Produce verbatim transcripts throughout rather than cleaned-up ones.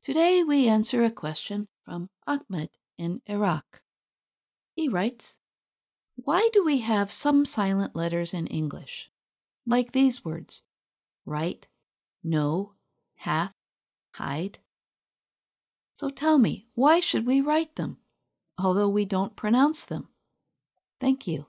Today we answer a question from Ahmed in Iraq. He writes, "Why do we have some silent letters in English, like these words, right, no, hath, hide? So tell me, why should we write them, although we don't pronounce them? Thank you."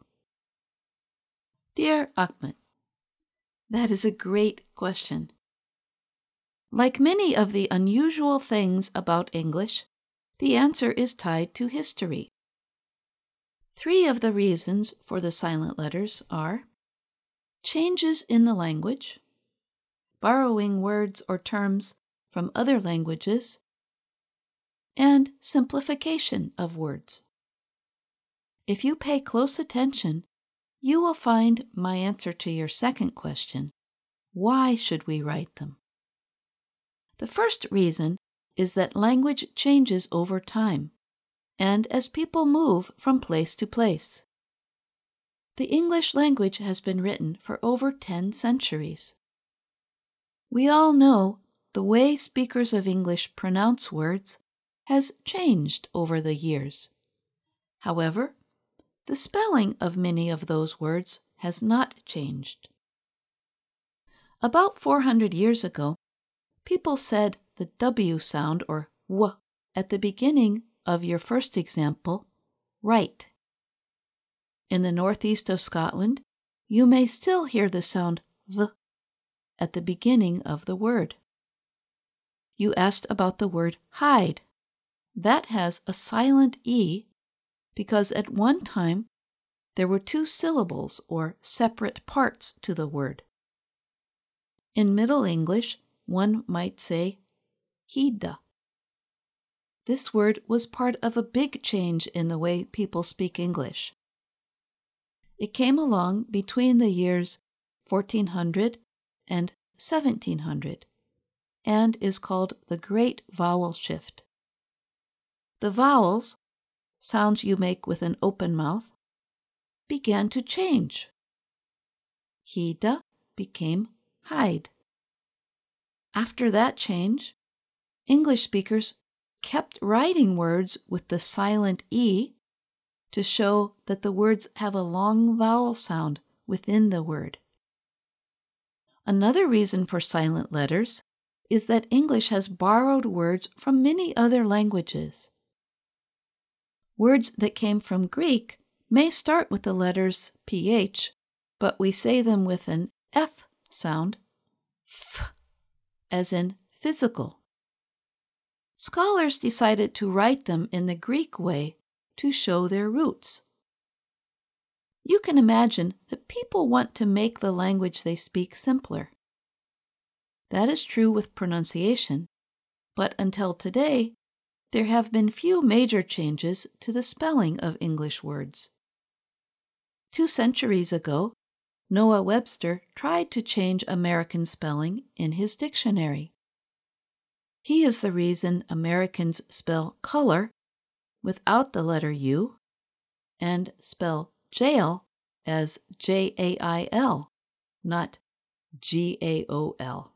Dear Ahmed, that is a great question. Like many of the unusual things about English, the answer is tied to history. Three of the reasons for the silent letters are changes in the language, borrowing words or terms from other languages, and simplification of words. If you pay close attention, you will find my answer to your second question, why should we write them? The first reason is that language changes over time, and as people move from place to place. The English language has been written for over ten centuries. We all know the way speakers of English pronounce words has changed over the years. However, the spelling of many of those words has not changed. About four hundred years ago, people said the W sound, or W, at the beginning of your first example, right. In the northeast of Scotland, you may still hear the sound V at the beginning of the word. You asked about the word hide. That has a silent E because at one time there were two syllables or separate parts to the word. In Middle English, one might say hida. This word was part of a big change in the way people speak English. It came along between the years fourteen hundred and seventeen hundred and is called the Great Vowel Shift. The vowels, sounds you make with an open mouth, began to change. Hida became hide. After that change, English speakers kept writing words with the silent E to show that the words have a long vowel sound within the word. Another reason for silent letters is that English has borrowed words from many other languages. Words that came from Greek may start with the letters P H, but we say them with an F sound, F, as in physical. Scholars decided to write them in the Greek way to show their roots. You can imagine that people want to make the language they speak simpler. That is true with pronunciation, but until today, there have been few major changes to the spelling of English words. Two centuries ago, Noah Webster tried to change American spelling in his dictionary. He is the reason Americans spell color without the letter U and spell jail as J A I L, not G A O L.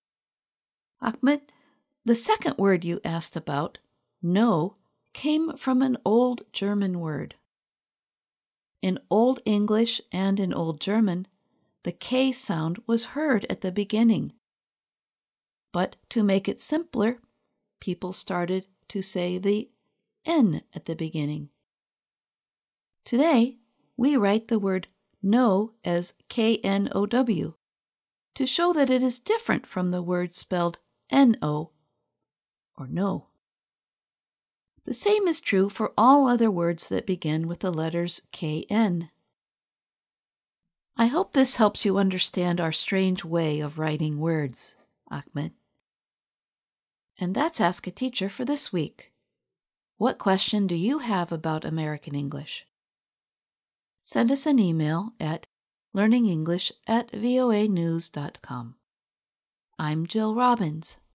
Ahmed, the second word you asked about, no, came from an old German word. In Old English and in Old German, the K sound was heard at the beginning. But to make it simpler, people started to say the N at the beginning. Today, we write the word know as K N O W to show that it is different from the word spelled N O, or no. The same is true for all other words that begin with the letters K N. I hope this helps you understand our strange way of writing words, Ahmed. And that's Ask a Teacher for this week. What question do you have about American English? Send us an email at learningenglish at voa news dot com. I'm Jill Robbins.